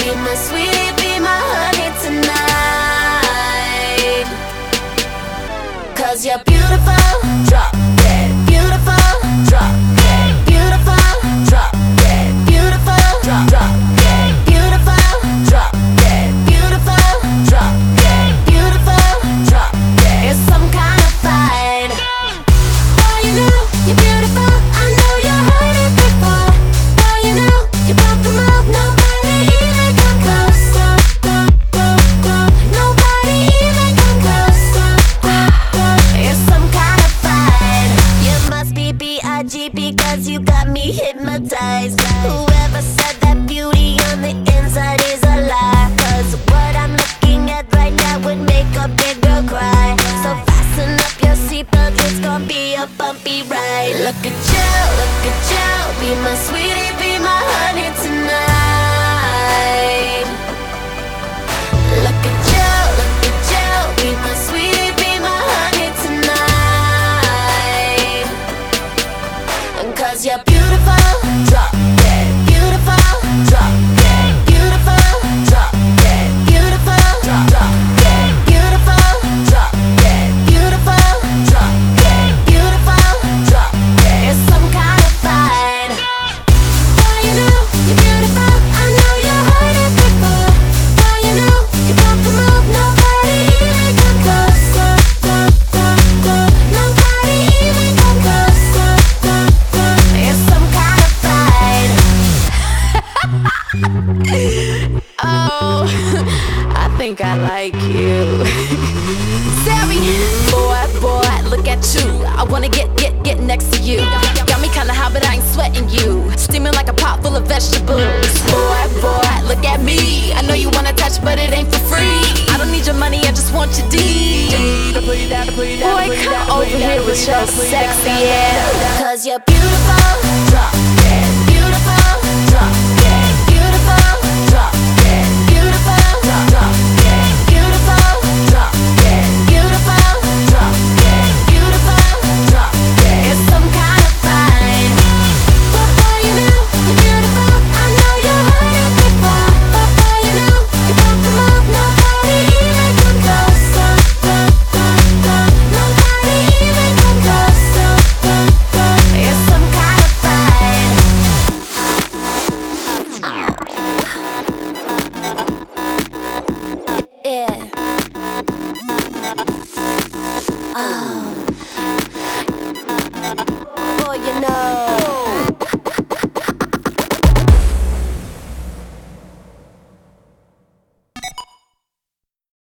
be my sweetie, be my honey tonight. 'Cause you're beautiful, drop dead, beautiful, drop dead, beautiful, drop dead, beautiful, drop dead, beautiful, drop dead, beautiful, drop dead, beautiful, drop dead. It's some kind of fight. Boy, you know you're beautiful. I know you heard it before. Boy, you know you broke the mold. Nobody even come close. Nobody even come close. It's some kind of fight. You must be B.I.G. because you got me hypnotized. Whoever said that beauty on the inside is a lie. 'Cause what I'm looking at right now would make a big girl cry. So fasten up your seatbelt, it's gonna be a bumpy ride. Look at you, be my sweetie, be my honey tonight. Look at you, be my sweetie, be my honey tonight. And 'cause you're beautiful, drop dead, beautiful, drop dead, beautiful, drop dead, beautiful, drop dead, beautiful, drop dead, beautiful, drop dead, beautiful, drop dead. It's some kind of fight. Boy, you know you're beautiful. I know you heard it before. Boy, you know you broke the mold. Nobody even come close. Nobody even come close. It's some kind of fight. Oh, I think I like you. Sammy, boy, look at you. I wanna get next to you. Got me kinda hot, but I ain't sweating you. Steaming like a pot full of vegetables. Boy, look at me. I know you wanna touch, but it ain't for free. I don't need your money, I just want your D. Boy, come over here with your sexy ass. 'Cause you're beautiful, drop dead, beautiful, drop dead, beautiful, drop dead, beautiful, drop dead, beautiful, drop dead, beautiful, drop dead, beautiful, drop dead. It's some kind of fight. But boy, you know you're beautiful. I know you heard it before. But boy, you know you broke the mold. Nobody even come close. Nobody even come close. It's some kind of fight. Yeah. Oh. Boy, you know.